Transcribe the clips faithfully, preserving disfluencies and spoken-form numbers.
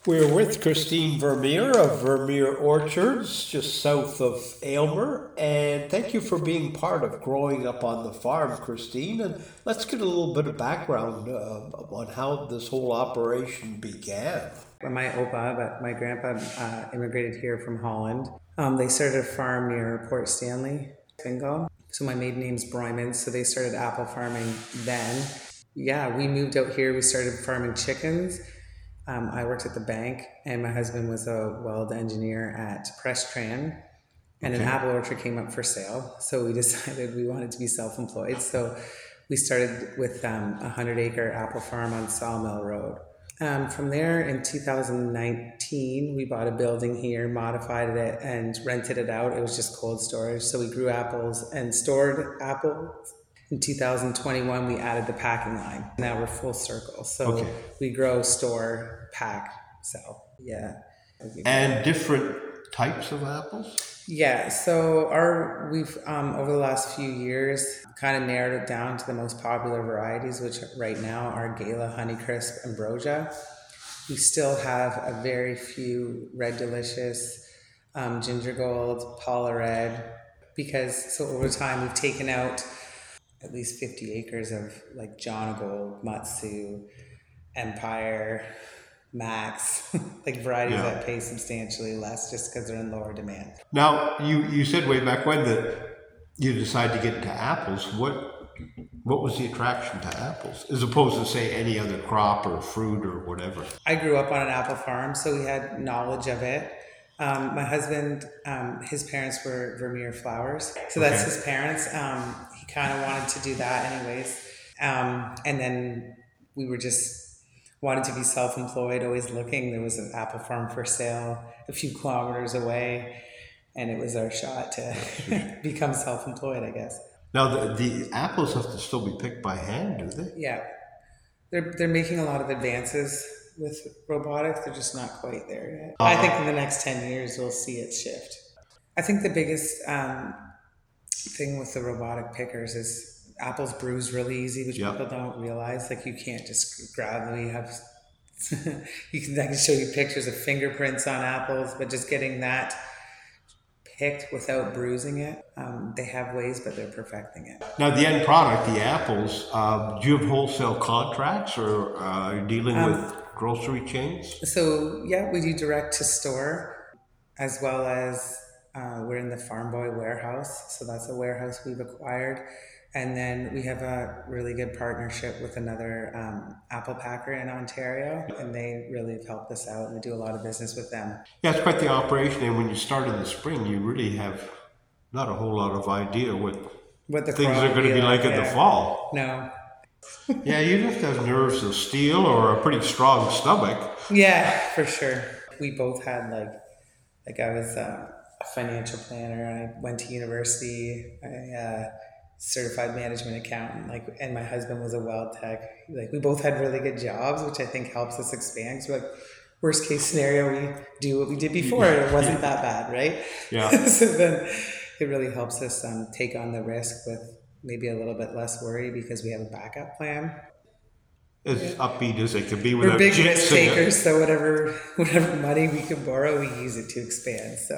We're with Christine Vermeer of Vermeer Orchards, just south of Aylmer, and thank you for being part of growing up on the farm, Christine. And let's get a little bit of background uh, on how this whole operation began. My opa, but my grandpa uh, immigrated here from Holland. Um, they started a farm near Port Stanley, Fingal. So my maiden name's Broyman, so they started apple farming then. Yeah, we moved out here, we started farming chickens. Um, I worked at the bank, and my husband was a weld engineer at Presstran, and okay. An apple orchard came up for sale. So we decided we wanted to be self-employed. So we started with um, a hundred acre apple farm on Sawmill Road. Um, from there, in two thousand nineteen, we bought a building here, modified it, and rented it out. It was just cold storage. So we grew apples and stored apples. In two thousand twenty-one, we added the packing line. Now we're full circle. So okay. We grow, store, pack, sell. Yeah. And different types of apples? Yeah. So our we've um, over the last few years kind of narrowed it down to the most popular varieties, which right now are Gala, Honeycrisp, Ambrosia. We still have a very few Red Delicious, um, Ginger Gold, Paula Red, because so over time we've taken out at least fifty acres of like John Gold, Matsu, Empire, Max, like varieties yeah. that pay substantially less just because they're in lower demand. Now, you, you said way back when that you decided to get into apples. What what was the attraction to apples, as opposed to, say, any other crop or fruit or whatever? I grew up on an apple farm, so we had knowledge of it. Um, my husband, um, his parents were Vermeer Flowers, so that's okay. His parents. Um, he kind of wanted to do that anyways. Um, and then we were just wanted to be self-employed, always looking. There was an apple farm for sale a few kilometers away, and it was our shot to become self-employed, I guess. Now, the, the apples have to still be picked by hand, do they? Yeah. They're, they're making a lot of advances with robotics. They're just not quite there yet. Uh-huh. I think in the next ten years we'll see it shift. I think the biggest um, thing with the robotic pickers is apples bruise really easy, which yep. people don't realize. Like you can't just grab them. You have you can I can show you pictures of fingerprints on apples, but just getting that picked without bruising it, um, they have ways, but they're perfecting it. Now, the end product, the apples, uh, do you have wholesale contracts, or uh, are you dealing um, with grocery chains? So yeah, we do direct to store, as well as uh, we're in the Farm Boy warehouse. So that's a warehouse we've acquired. And then we have a really good partnership with another um, apple packer in Ontario, and they really have helped us out, and we do a lot of business with them. Yeah, it's quite the operation. And when you start in the spring, you really have not a whole lot of idea what, what the things are going to be like, like in the fall. No. Yeah, you'd have to have nerves of steel or a pretty strong stomach. Yeah, for sure. We both had like, like I was uh, a financial planner. I went to university. I uh, certified management accountant. Like, and my husband was a weld tech. Like, we both had really good jobs, which I think helps us expand. So, like, worst case scenario, we do what we did before. It wasn't that bad, right? Yeah. So then, it really helps us um, take on the risk with maybe a little bit less worry because we have a backup plan. As yeah. upbeat as it could be. We're big risk takers, so whatever whatever money we can borrow, we use it to expand. So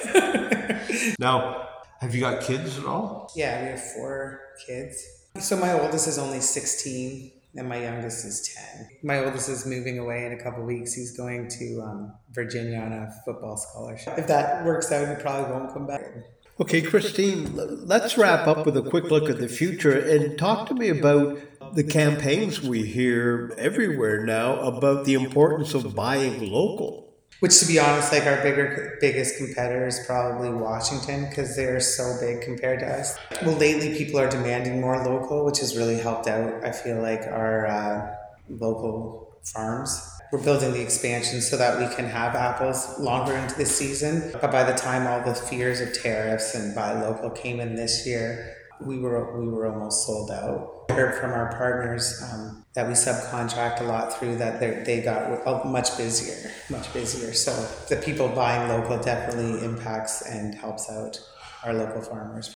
yeah. Now, have you got kids at all? Yeah, we have four kids. So my oldest is only sixteen, and my youngest is ten. My oldest is moving away in a couple of weeks. He's going to um, Virginia on a football scholarship. If that works out, he probably won't come back. Okay, Christine, let's wrap up with a quick look at the future and talk to me about the campaigns we hear everywhere now about the importance of buying local. Which, to be honest, like our bigger, biggest competitor is probably Washington because they're so big compared to us. Well, lately people are demanding more local, which has really helped out, I feel like, our uh, local farms. We're building the expansion so that we can have apples longer into the season. But by the time all the fears of tariffs and buy local came in this year, we were we were almost sold out. I heard from our partners um, that we subcontract a lot through that they got much busier, much busier. So the people buying local definitely impacts and helps out our local farmers.